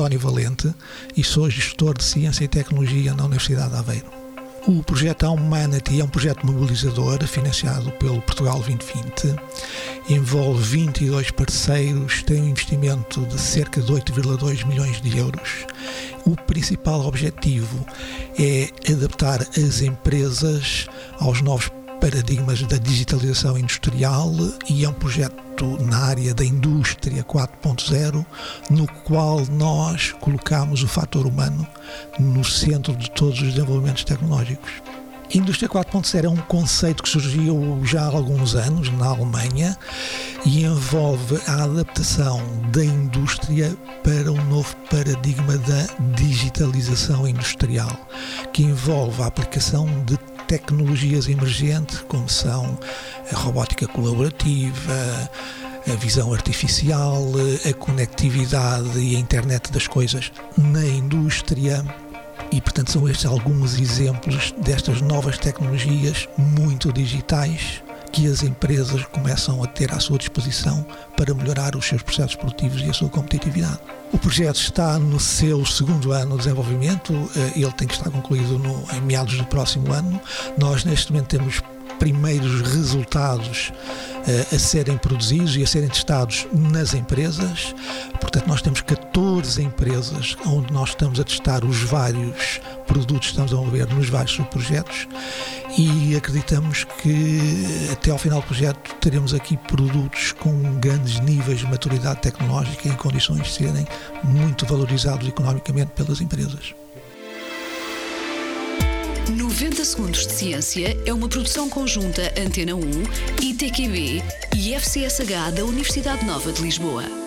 António Valente e sou gestor de Ciência e Tecnologia na Universidade de Aveiro. O projeto Humanity é um projeto mobilizador financiado pelo Portugal 2020. Envolve 22 parceiros, tem um investimento de cerca de 8,2 milhões de euros. O principal objetivo é adaptar as empresas aos novos paradigmas da digitalização industrial e é um projeto na área da indústria 4.0, no qual nós colocamos o fator humano no centro de todos os desenvolvimentos tecnológicos. A indústria 4.0 é um conceito que surgiu já há alguns anos na Alemanha e envolve a adaptação da indústria para um novo paradigma da digitalização industrial, que envolve a aplicação de tecnologias emergentes, como são a robótica colaborativa, a visão artificial, a conectividade e a internet das coisas na indústria. E, portanto, são estes alguns exemplos destas novas tecnologias muito digitais que as empresas começam a ter à sua disposição para melhorar os seus processos produtivos e a sua competitividade. O projeto está no seu segundo ano de desenvolvimento, ele tem que estar concluído em meados do próximo ano. Nós, neste momento, temos primeiros resultados a serem produzidos e a serem testados nas empresas. Portanto, nós temos 14 empresas onde nós estamos a testar os vários produtos que estamos a desenvolver nos vários subprojetos e acreditamos que até ao final do projeto teremos aqui produtos com grandes níveis de maturidade tecnológica em condições de serem muito valorizados economicamente pelas empresas. 90 Segundos de Ciência é uma produção conjunta Antena 1, ITQB e FCSH da Universidade Nova de Lisboa.